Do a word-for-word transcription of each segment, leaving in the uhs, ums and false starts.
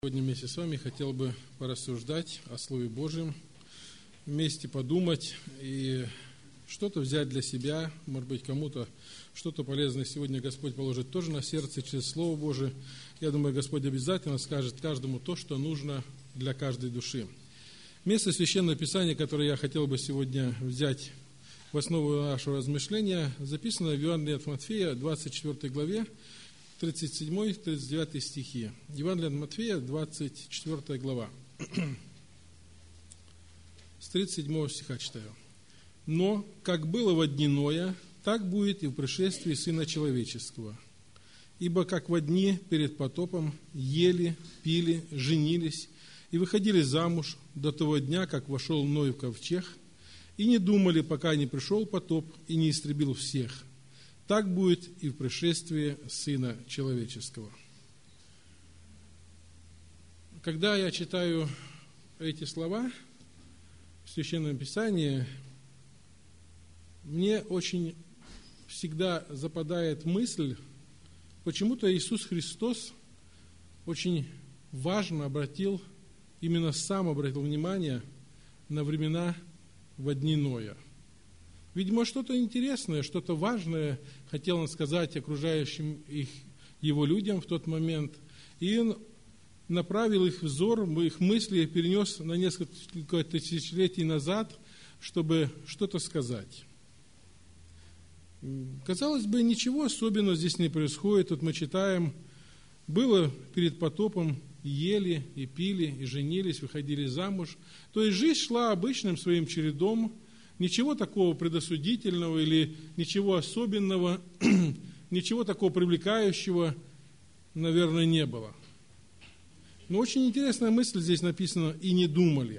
Сегодня вместе с вами хотел бы порассуждать о Слове Божьем, вместе подумать и что-то взять для себя, может быть, кому-то что-то полезное сегодня Господь положит тоже на сердце через Слово Божие. Я думаю, Господь обязательно скажет каждому то, что нужно для каждой души. Место Священного Писания, которое я хотел бы сегодня взять в основу нашего размышления, записано в Евангелии от Матфея, двадцать четвёртой главе, тридцать седьмой тридцать девятый стихи. Евангелие от Матфея, двадцать четвёртая глава. С тридцать седьмого стиха читаю. «Но, как было во дни Ноя, так будет и в пришествии Сына Человеческого. Ибо как во дни перед потопом ели, пили, женились и выходили замуж до того дня, как вошел Ной в ковчег, и не думали, пока не пришел потоп и не истребил всех. Так будет и в пришествии Сына Человеческого». Когда я читаю эти слова в Священном Писании, мне очень всегда западает мысль, почему-то Иисус Христос очень важно обратил, именно сам обратил внимание на времена во дни Ноя. Видимо, что-то интересное, что-то важное хотел он сказать окружающим их, его людям в тот момент. И он направил их взор, их мысли перенес на несколько тысячелетий назад, чтобы что-то сказать. Казалось бы, ничего особенного здесь не происходит. Тут мы читаем, было перед потопом, ели и пили, и женились, выходили замуж. То есть жизнь шла обычным своим чередом. Ничего такого предосудительного или ничего особенного, ничего такого привлекающего, наверное, не было. Но очень интересная мысль здесь написана: «И не думали,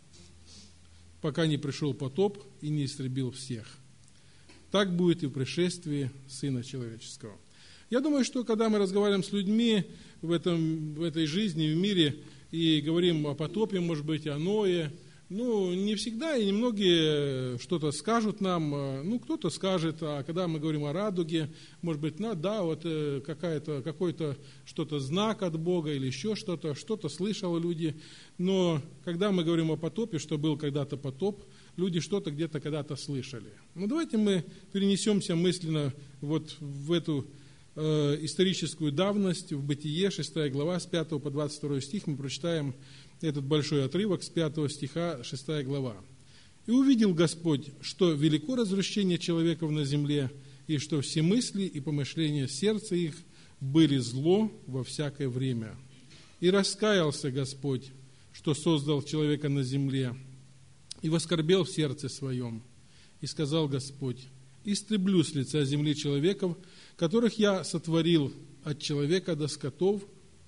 пока не пришел потоп и не истребил всех. Так будет и в пришествии Сына Человеческого». Я думаю, что когда мы разговариваем с людьми в, этом, в этой жизни, в мире, и говорим о потопе, может быть, о Ное, ну, не всегда, и немногие что-то скажут нам, ну, кто-то скажет, а когда мы говорим о радуге, может быть, ну, да, вот какая-то, какой-то что-то знак от Бога или еще что-то, что-то слышали люди, но когда мы говорим о потопе, что был когда-то потоп, люди что-то где-то когда-то слышали. Ну, давайте мы перенесемся мысленно вот в эту э, историческую давность, в Бытие, шестая глава, с пятого по двадцать второй стих, мы прочитаем этот большой отрывок с пятого стиха, шестая глава. «И увидел Господь, что велико развращение человеков на земле, и что все мысли и помышления сердца их были зло во всякое время. И раскаялся Господь, что создал человека на земле, и воскорбел в сердце своем. И сказал Господь: истреблю с лица земли человеков, которых я сотворил от человека до скотов,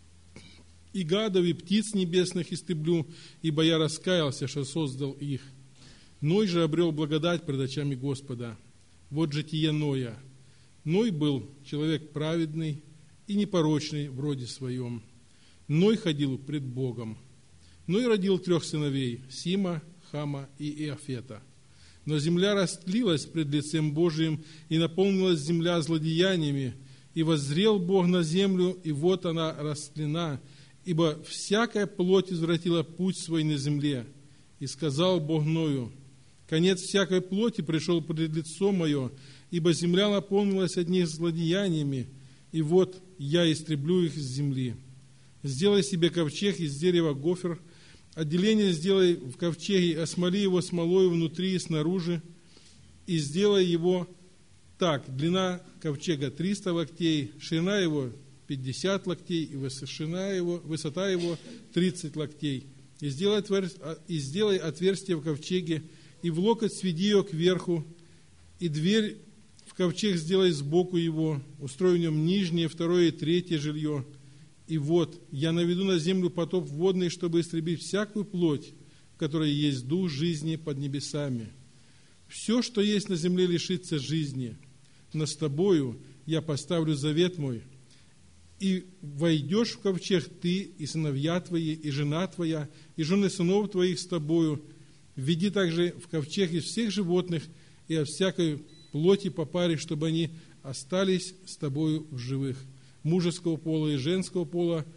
и гадов, и птиц небесных истреблю, ибо я раскаялся, что создал их. Ной же обрел благодать пред очами Господа. Вот житие Ноя. Ной был человек праведный и непорочный в роде своем. Ной ходил пред Богом. Ной родил трех сыновей: Сима, Хама и Иафета. Но земля растлилась пред лицем Божиим, и наполнилась земля злодеяниями. И воззрел Бог на землю, и вот она растлена, ибо всякая плоть извратила путь свой на земле. И сказал Бог Ною: конец всякой плоти пришел пред лицо мое, ибо земля наполнилась одних злодеяниями, и вот я истреблю их с земли. Сделай себе ковчег из дерева гофер, отделение сделай в ковчеге, осмоли его смолою внутри и снаружи, и сделай его так: длина ковчега триста локтей, ширина его пятьдесят локтей, и высота его, высота его тридцать локтей. И сделай, и сделай отверстие в ковчеге, и в локоть сведи ее кверху, и дверь в ковчег сделай сбоку его, устрой в нем нижнее, второе и третье жилье. И вот я наведу на землю потоп водный, чтобы истребить всякую плоть, в которой есть дух жизни под небесами. Все, что есть на земле, лишится жизни. Но с тобою я поставлю завет мой, и войдешь в ковчег ты, и сыновья твои, и жена твоя, и жены сынов твоих с тобою. Введи также в ковчег из всех животных и от всякой плоти по паре, чтобы они остались с тобою в живых. Мужеского пола и женского пола,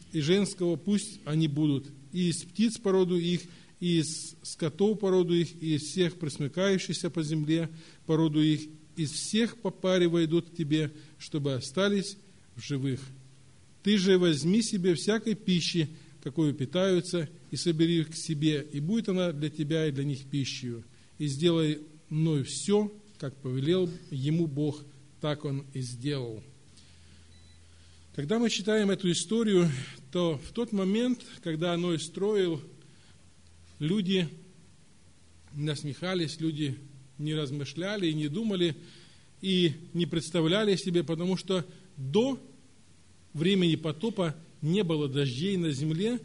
и женского пусть они будут, и из птиц породу их, и из скотов породу их, и из всех пресмыкающихся по земле породу их, из всех по паре войдут к тебе, чтобы остались в живых. Ты же возьми себе всякой пищи, какой питаются, и собери их к себе, и будет она для тебя и для них пищей. И сделай мною все, как повелел ему Бог, так он и сделал». Когда мы читаем эту историю, то в тот момент, когда Ной строил, люди насмехались, люди не размышляли и не думали, и не представляли себе, потому что до времени потопа не было дождей на земле,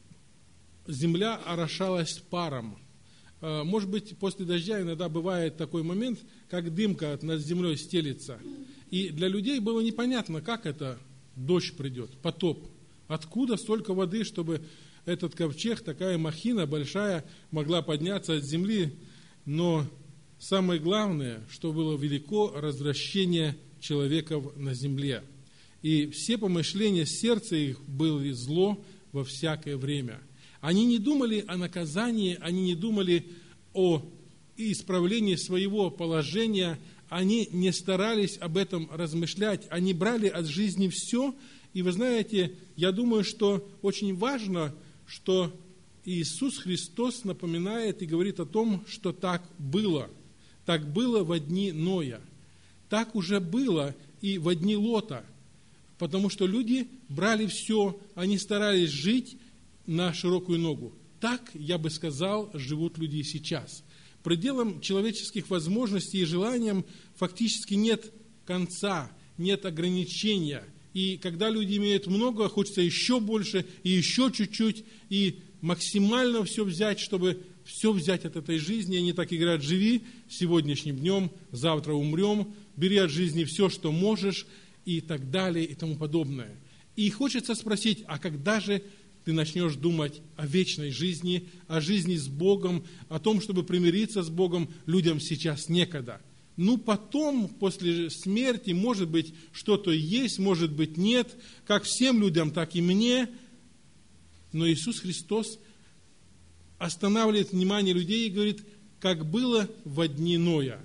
земля орошалась паром. Может быть, после дождя иногда бывает такой момент, как дымка над землей стелится. И для людей было непонятно, как это дождь придет, потоп. Откуда столько воды, чтобы этот ковчег, такая махина большая, могла подняться от земли? Но самое главное, что было велико развращение человеков на земле. И все помышления сердца их были зло во всякое время. Они не думали о наказании, они не думали о исправлении своего положения, они не старались об этом размышлять, они брали от жизни все. И вы знаете, я думаю, что очень важно, что Иисус Христос напоминает и говорит о том, что так было. Так было во дни Ноя. Так уже было и во дни Лота. Потому что люди брали все, они старались жить на широкую ногу. Так, я бы сказал, живут люди и сейчас. Пределом человеческих возможностей и желаниям фактически нет конца, нет ограничения. И когда люди имеют много, хочется еще больше, и еще чуть-чуть, и максимально все взять, чтобы все взять от этой жизни. Они так и говорят: живи сегодняшним днем, завтра умрем, бери от жизни все, что можешь, и так далее, и тому подобное. И хочется спросить, а когда же ты начнешь думать о вечной жизни, о жизни с Богом, о том, чтобы примириться с Богом? Людям сейчас некогда. Ну, потом, после смерти, может быть, что-то есть, может быть, нет, как всем людям, так и мне. Но Иисус Христос останавливает внимание людей и говорит, как было во дни Ноя.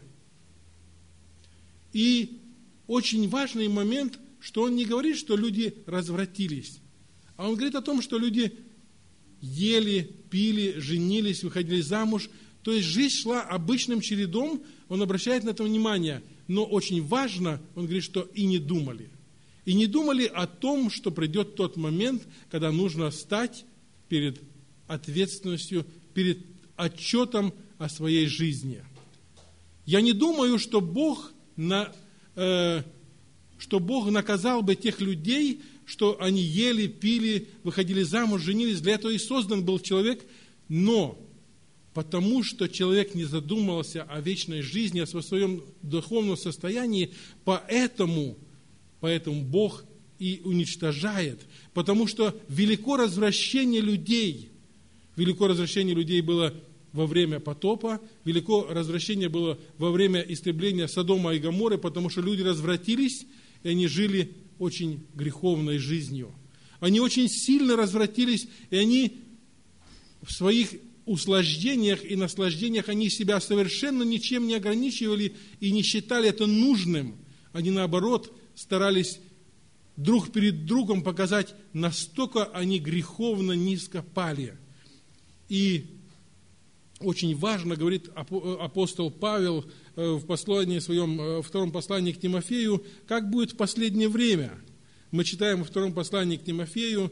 И очень важный момент, что Он не говорит, что люди развратились, а Он говорит о том, что люди ели, пили, женились, выходили замуж. То есть жизнь шла обычным чередом, Он обращает на это внимание. Но очень важно, Он говорит, что и не думали. И не думали о том, что придет тот момент, когда нужно встать перед ответственностью, перед отчетом о своей жизни. Я не думаю, что Бог, на, э, что Бог наказал бы тех людей, что они ели, пили, выходили замуж, женились. Для этого и создан был человек. Но потому что человек не задумывался о вечной жизни, о своем духовном состоянии, поэтому, поэтому Бог и уничтожает. Потому что велико развращение людей. Велико развращение людей было во время потопа, велико развращение было во время истребления Содома и Гоморры, потому что люди развратились, и они жили очень греховной жизнью. Они очень сильно развратились, и они в своих услаждениях и наслаждениях, они себя совершенно ничем не ограничивали и не считали это нужным. Они, наоборот, старались друг перед другом показать, настолько они греховно низко пали. И очень важно, говорит апостол Павел в послании своем, во втором послании к Тимофею, как будет в последнее время. Мы читаем во втором послании к Тимофею,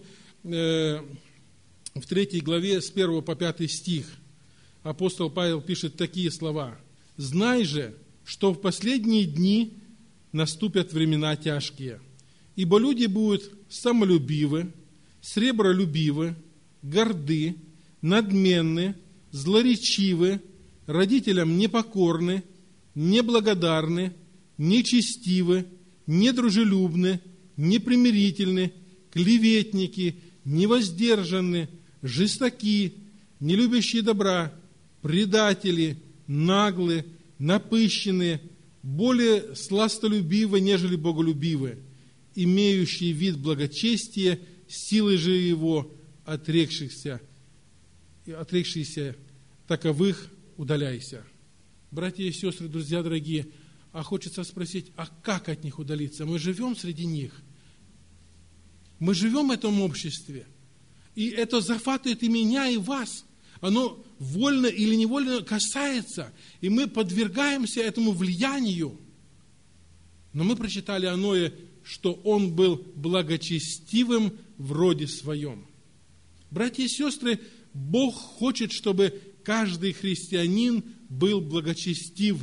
в третьей главе, с первого по пятый стих. Апостол Павел пишет такие слова. «Знай же, что в последние дни наступят времена тяжкие, ибо люди будут самолюбивы, сребролюбивы, горды, надменны, злоречивы, родителям непокорны, неблагодарны, нечестивы, недружелюбны, непримирительны, клеветники, невоздержанны, жестоки, не любящие добра, предатели, наглы, напыщенные, более сластолюбивы, нежели боголюбивы, имеющие вид благочестия, силой же его отрекшихся, отрекшихся таковых удаляйся. Братья и сестры, друзья дорогие, а хочется спросить, а как от них удалиться? Мы живем среди них. Мы живем в этом обществе. И это захватывает и меня, и вас. Оно вольно или невольно касается. И мы подвергаемся этому влиянию. Но мы прочитали о Ное, что он был благочестивым в роде своем. Братья и сестры, Бог хочет, чтобы каждый христианин был благочестив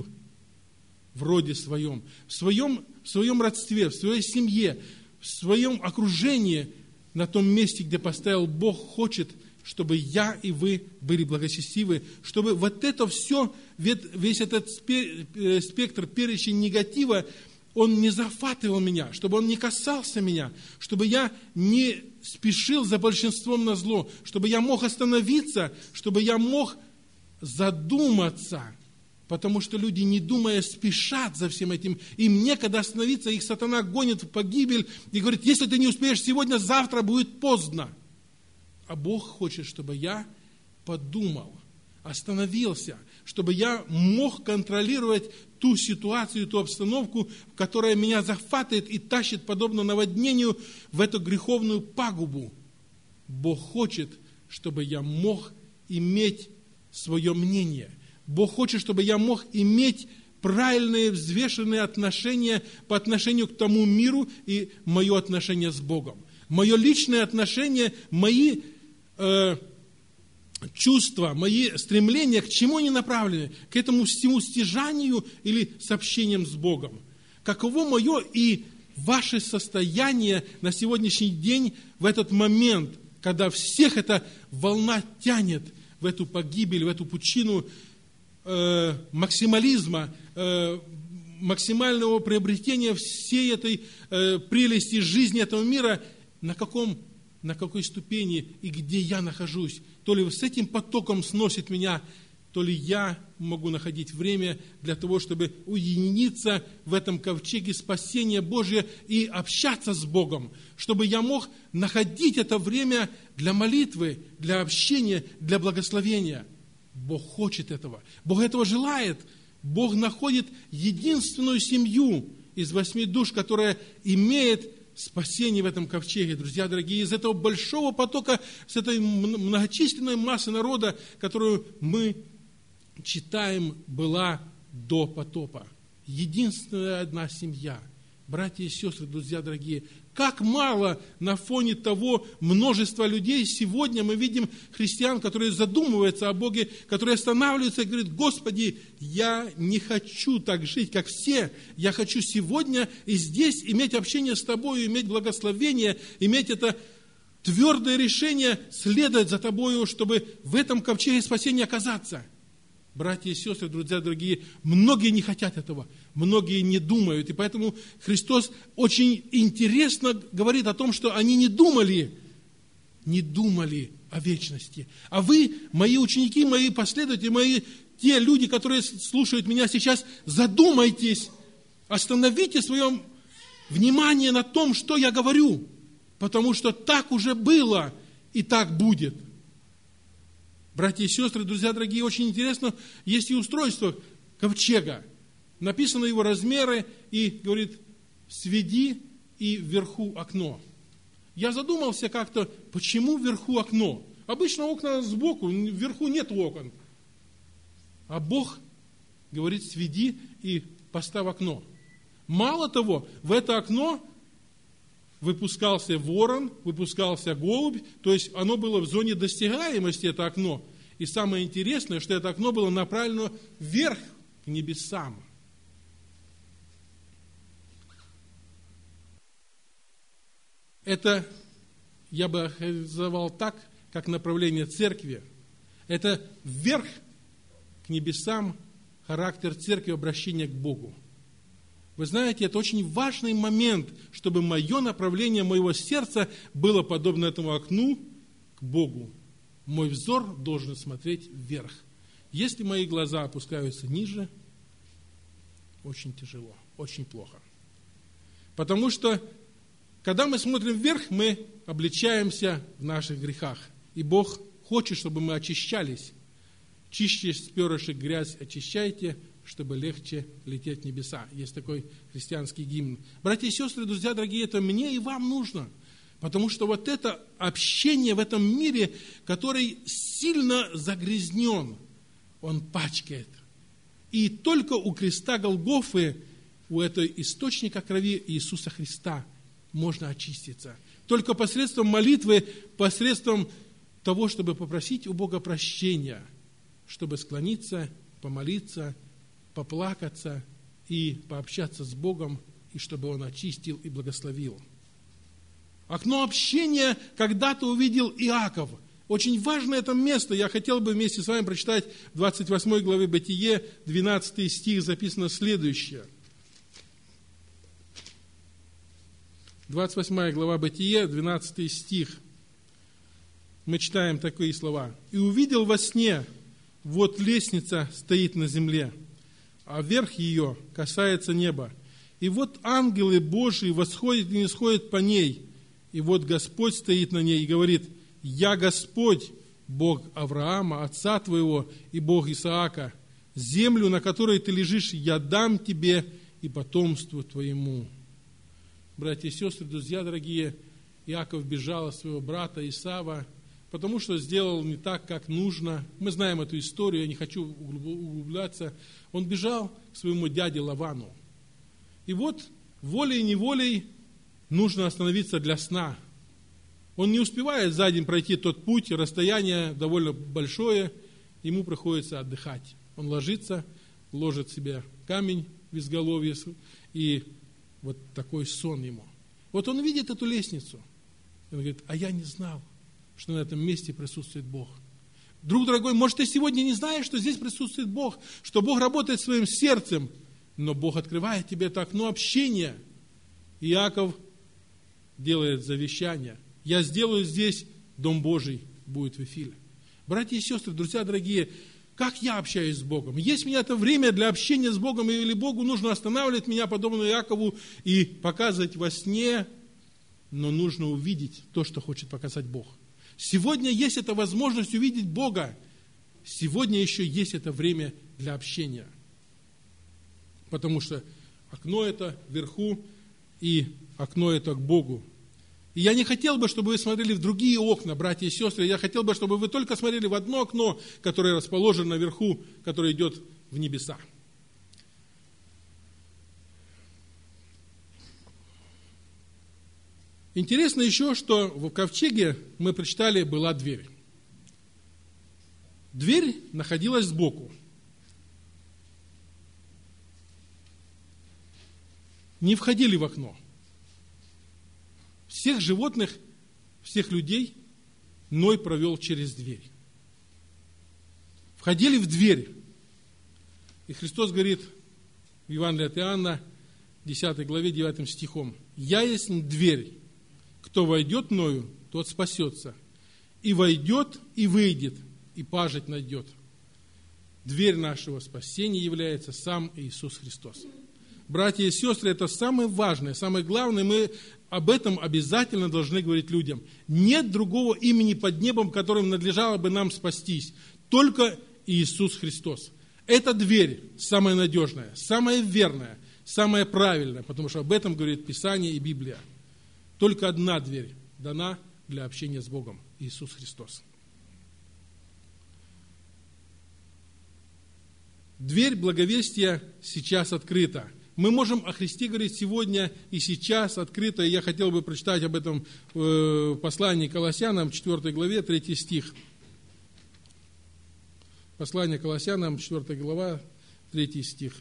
в роде своем, в своем, в своем родстве, в своей семье, в своем окружении, на том месте, где поставил Бог, хочет, чтобы я и вы были благочестивы, чтобы вот это все, весь этот спектр, перечень негатива, он не захватывал меня, чтобы он не касался меня, чтобы я не спешил за большинством на зло, чтобы я мог остановиться, чтобы я мог задуматься, потому что люди, не думая, спешат за всем этим. Им некогда остановиться, их сатана гонит в погибель и говорит, если ты не успеешь сегодня, завтра будет поздно. А Бог хочет, чтобы я подумал, остановился, чтобы я мог контролировать ту ситуацию, ту обстановку, которая меня захватывает и тащит, подобно наводнению, в эту греховную пагубу. Бог хочет, чтобы я мог иметь свое мнение. Бог хочет, чтобы я мог иметь правильные, взвешенные отношения по отношению к тому миру и мое отношение с Богом. Мое личное отношение, мои э, чувства, мои стремления, к чему они направлены? К этому всему стяжанию или с общением с Богом. Каково мое и ваше состояние на сегодняшний день в этот момент, когда всех эта волна тянет в эту погибель, в эту пучину э, максимализма, э, максимального приобретения всей этой э, прелести жизни этого мира, на каком, на какой ступени и где я нахожусь. То ли с этим потоком сносит меня, то ли я могу находить время для того, чтобы уединиться в этом ковчеге спасения Божия и общаться с Богом, чтобы я мог находить это время для молитвы, для общения, для благословения. Бог хочет этого. Бог этого желает. Бог находит единственную семью из восьми душ, которая имеет спасение в этом ковчеге. Друзья дорогие, из этого большого потока, с этой многочисленной массы народа, которую мы читаем, была до потопа. Единственная одна семья. Братья и сестры, друзья дорогие, как мало на фоне того множества людей сегодня мы видим христиан, которые задумываются о Боге, которые останавливаются и говорят, Господи, я не хочу так жить, как все. Я хочу сегодня и здесь иметь общение с Тобою, иметь благословение, иметь это твердое решение следовать за Тобою, чтобы в этом ковчеге спасения оказаться. Братья и сестры, друзья дорогие, многие не хотят этого, многие не думают. И поэтому Христос очень интересно говорит о том, что они не думали, не думали о вечности. А вы, мои ученики, мои последователи, мои те люди, которые слушают меня сейчас, задумайтесь, остановите свое внимание на том, что я говорю, потому что так уже было и так будет. Братья и сестры, друзья дорогие, очень интересно, есть и устройство ковчега. Написаны его размеры и говорит, сведи и вверху окно. Я задумался как-то, почему вверху окно? Обычно окна сбоку, вверху нет окон. А Бог говорит, сведи и поставь окно. Мало того, в это окно выпускался ворон, выпускался голубь, то есть оно было в зоне достигаемости, это окно. И самое интересное, что это окно было направлено вверх, к небесам. Это, я бы охарактеризовал так, как направление церкви. Это вверх, к небесам, характер церкви, обращение к Богу. Вы знаете, это очень важный момент, чтобы мое направление моего сердца было подобно этому окну к Богу. Мой взор должен смотреть вверх. Если мои глаза опускаются ниже, очень тяжело, очень плохо. Потому что Когда мы смотрим вверх, мы обличаемся в наших грехах. И Бог хочет, чтобы мы очищались. Чище с перышек грязь очищайте, чтобы легче лететь в небеса. Есть такой христианский гимн. Братья и сестры, друзья дорогие, это мне и вам нужно. Потому что вот это общение в этом мире, который сильно загрязнен, он пачкает. И только у креста Голгофы, у этого источника крови Иисуса Христа можно очиститься. Только посредством молитвы, посредством того, чтобы попросить у Бога прощения, чтобы склониться, помолиться, поплакаться и пообщаться с Богом, и чтобы Он очистил и благословил. Окно общения когда-то увидел Иаков. Очень важно это место. Я хотел бы вместе с вами прочитать в двадцать восьмой главе Бытие, двенадцатый стих, записано следующее. двадцать восьмая глава Бытие, двенадцатый стих. Мы читаем такие слова. «И увидел во сне, вот лестница стоит на земле, а верх ее касается неба. И вот ангелы Божии восходят и нисходят по ней. И вот Господь стоит на ней и говорит: Я Господь, Бог Авраама, отца твоего, и Бог Исаака. Землю, на которой ты лежишь, я дам тебе и потомству твоему». Братья и сестры, друзья дорогие, Иаков бежал от своего брата Исава, потому что сделал не так, как нужно. Мы знаем эту историю, я не хочу углубляться. Он бежал к своему дяде Лавану. И вот волей-неволей нужно остановиться для сна. Он не успевает за день пройти тот путь, расстояние довольно большое, ему приходится отдыхать. Он ложится, ложит себе камень в изголовье, и вот такой сон ему. Вот он видит эту лестницу. Он говорит: а я не знал, что на этом месте присутствует Бог. Друг дорогой, может, ты сегодня не знаешь, что здесь присутствует Бог, что Бог работает своим сердцем, но Бог открывает тебе это окно общения. Иаков делает завещание: я сделаю здесь Дом Божий, будет в Вифиле. Братья и сестры, друзья дорогие, как я общаюсь с Богом? Есть у меня это время для общения с Богом, или Богу нужно останавливать меня, подобно Иакову, и показывать во сне, но нужно увидеть то, что хочет показать Бог. Сегодня есть эта возможность увидеть Бога. Сегодня еще есть это время для общения. Потому что окно это вверху, и окно это к Богу. И я не хотел бы, чтобы вы смотрели в другие окна, братья и сестры. Я хотел бы, чтобы вы только смотрели в одно окно, которое расположено наверху, которое идет в небеса. Интересно еще, что в ковчеге, мы прочитали, была дверь. Дверь находилась сбоку. Не входили в окно. Всех животных, всех людей Ной провел через дверь. Входили в дверь. И Христос говорит в Евангелии от Иоанна, десятой главе, девятым стихом: «Я есть дверь. Кто войдет мною, тот спасется. И войдет, и выйдет, и пажить найдет». Дверь нашего спасения является сам Иисус Христос. Братья и сестры, это самое важное, самое главное. Мы об этом обязательно должны говорить людям. Нет другого имени под небом, которым надлежало бы нам спастись. Только Иисус Христос. Эта дверь самая надежная, самая верная, самая правильная, потому что об этом говорит Писание и Библия. Только одна дверь дана для общения с Богом – Иисус Христос. Дверь благовестия сейчас открыта. Мы можем о Христе говорить сегодня и сейчас открыто. И я хотел бы прочитать об этом в послании к Колоссянам, четвёртой главе, третий стих. Послание к Колоссянам, четвёртая глава, третий стих.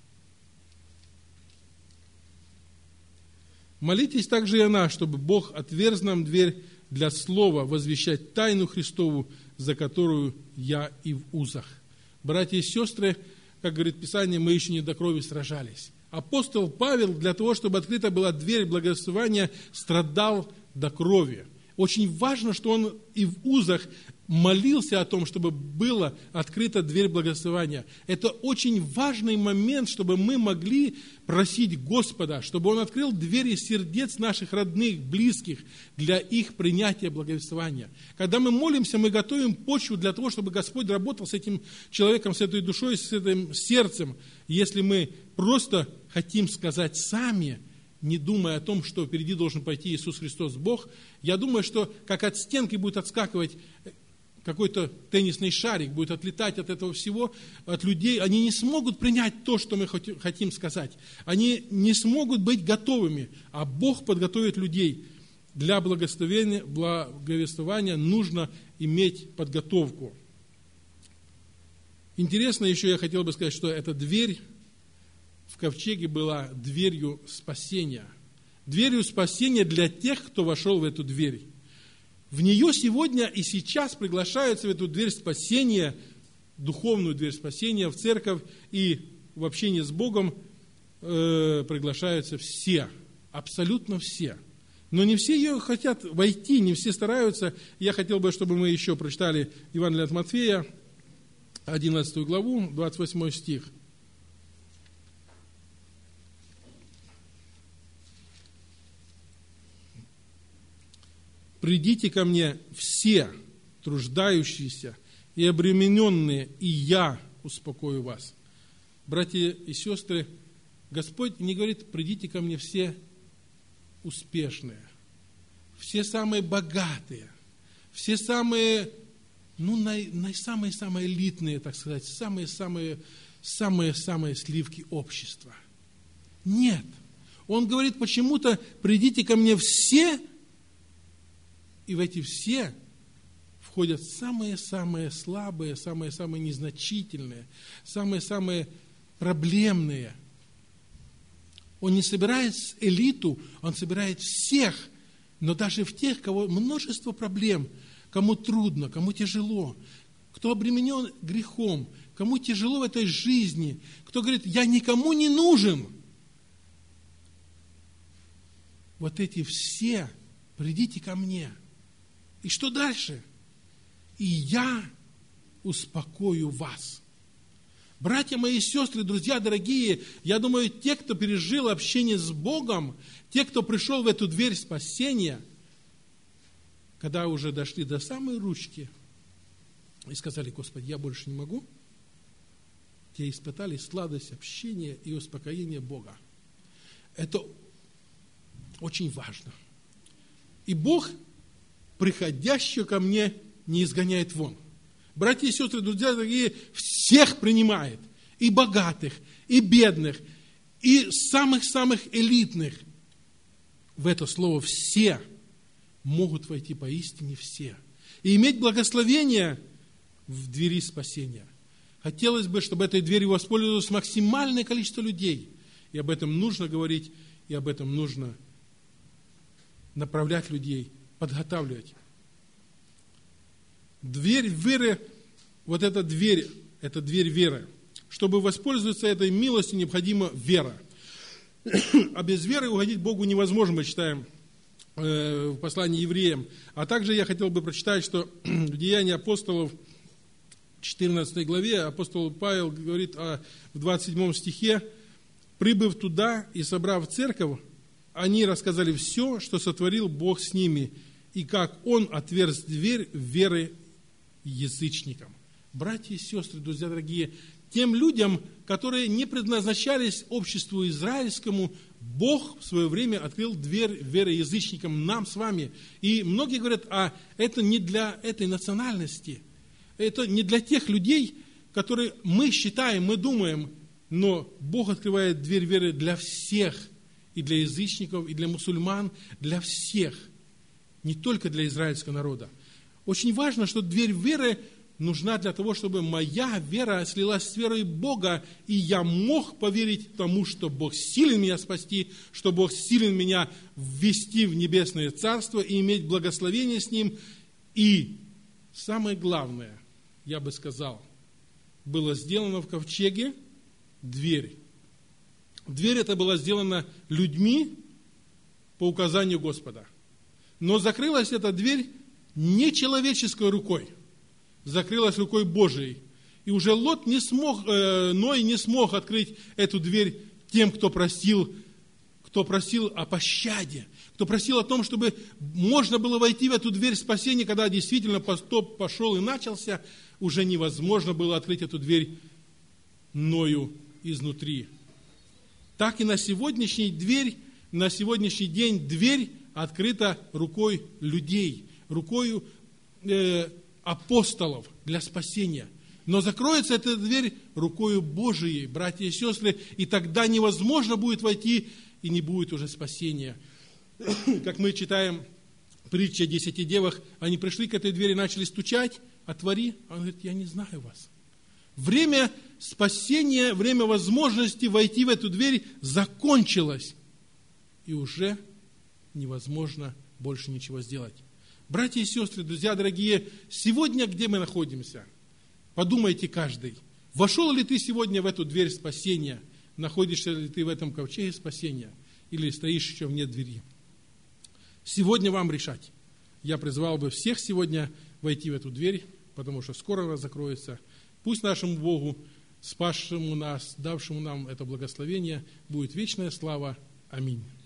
«Молитесь также и о нас, чтобы Бог отверз нам дверь для слова возвещать тайну Христову, за которую я и в узах». Братья и сестры, как говорит Писание, мы еще не до крови сражались. Апостол Павел для того, чтобы открыта была дверь благословения, страдал до крови. Очень важно, что он и в узах молился о том, чтобы была открыта дверь благословения. Это очень важный момент, чтобы мы могли просить Господа, чтобы Он открыл двери сердец наших родных, близких для их принятия благословения. Когда мы молимся, мы готовим почву для того, чтобы Господь работал с этим человеком, с этой душой, с этим сердцем. Если мы просто хотим сказать сами, не думая о том, что впереди должен пойти Иисус Христос Бог, я думаю, что как от стенки будет отскакивать какой-то теннисный шарик, будет отлетать от этого всего, от людей, они не смогут принять то, что мы хотим сказать. Они не смогут быть готовыми, а Бог подготовит людей. Для благословения, благовествования нужно иметь подготовку. Интересно еще, я хотел бы сказать, что эта дверь в ковчеге была дверью спасения. Дверью спасения для тех, кто вошел в эту дверь. В нее сегодня и сейчас приглашаются в эту дверь спасения, духовную дверь спасения, в церковь и в общении с Богом э, приглашаются все, абсолютно все. Но не все ее хотят войти, не все стараются. Я хотел бы, чтобы мы еще прочитали Евангелие от Матфея, одиннадцатую главу, двадцать восьмой стих. «Придите ко мне все труждающиеся и обремененные, и я успокою вас». Братья и сестры, Господь не говорит: придите ко мне все успешные, все самые богатые, все самые, ну, самые-самые элитные, так сказать, самые-самые, самые-самые сливки общества. Нет. Он говорит почему-то: придите ко мне все. И в эти все входят самые-самые слабые, самые-самые незначительные, самые-самые проблемные. Он не собирает элиту, он собирает всех, но даже в тех, кого множество проблем, кому трудно, кому тяжело, кто обременен грехом, кому тяжело в этой жизни, кто говорит: я никому не нужен. Вот эти все, придите ко мне. И что дальше? И я успокою вас. Братья мои и сестры, друзья дорогие, я думаю, те, кто пережил общение с Богом, те, кто пришел в эту дверь спасения, когда уже дошли до самой ручки и сказали: Господи, я больше не могу, те испытали сладость общения и успокоения Бога. Это очень важно. И Бог приходящего ко мне не изгоняет вон. Братья и сестры, друзья дорогие, всех принимает. И богатых, и бедных, и самых-самых элитных. В это слово «все» могут войти поистине все. И иметь благословение в двери спасения. Хотелось бы, чтобы этой дверью воспользовалось максимальное количество людей. И об этом нужно говорить, и об этом нужно направлять людей, подготавливать. Дверь веры, вот эта дверь, это дверь веры. Чтобы воспользоваться этой милостью, необходима вера. А без веры угодить Богу невозможно, мы читаем э, в послании евреям. А также я хотел бы прочитать, что в Деянии апостолов, в четырнадцатой главе, апостол Павел говорит о, в двадцать седьмом стихе: «Прибыв туда и собрав церковь, они рассказали все, что сотворил Бог с ними, и как Он отверз дверь веры язычникам». Братья и сестры, друзья дорогие, тем людям, которые не предназначались обществу израильскому, Бог в свое время открыл дверь веры язычникам, нам с вами. И многие говорят: а это не для этой национальности, это не для тех людей, которые мы считаем, мы думаем, но Бог открывает дверь веры для всех, и для язычников, и для мусульман, для всех, не только для израильского народа. Очень важно, что дверь веры нужна для того, чтобы моя вера слилась с верой Бога, и я мог поверить тому, что Бог силен меня спасти, что Бог силен меня ввести в небесное царство и иметь благословение с Ним. И самое главное, я бы сказал, было сделано в ковчеге дверь. Дверь эта была сделана людьми по указанию Господа. Но закрылась эта дверь не человеческой рукой, закрылась рукой Божией. И уже Лот не смог, э, Ной не смог открыть эту дверь тем, кто просил, кто просил о пощаде, кто просил о том, чтобы можно было войти в эту дверь спасения, когда действительно потоп пошел и начался, уже невозможно было открыть эту дверь Ною изнутри. Так и на сегодняшний дверь, на сегодняшний день дверь открыта рукой людей, рукой э, апостолов для спасения. Но закроется эта дверь рукою Божией, братья и сестры, и тогда невозможно будет войти, и не будет уже спасения. Как мы читаем притчи о десяти девах, они пришли к этой двери, начали стучать: отвори. Он говорит: я не знаю вас. Время спасения, время возможности войти в эту дверь закончилось. И уже невозможно больше ничего сделать. Братья и сестры, друзья дорогие, сегодня где мы находимся? Подумайте каждый. Вошел ли ты сегодня в эту дверь спасения? Находишься ли ты в этом ковчеге спасения? Или стоишь еще вне двери? Сегодня вам решать. Я призвал бы всех сегодня войти в эту дверь, потому что скоро она закроется. Пусть нашему Богу, спасшему нас, давшему нам это благословение, будет вечная слава. Аминь.